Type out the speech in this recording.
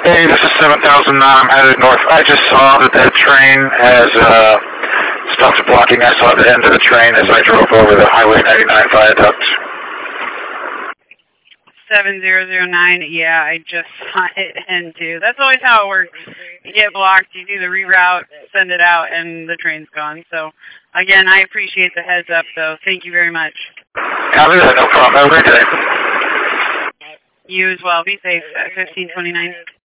Hey, this is 7009. I'm headed north. I just saw that train has stopped blocking. I saw the end of the train as I drove over the Highway 99 viaduct. 7009, yeah, I just saw it end too. That's always how it works. You get blocked, you do the reroute, send it out, and the train's gone. So, again, I appreciate the heads up, though. Thank you very much. Copy that, no problem. Have a great day. You as well. Be safe at 1529.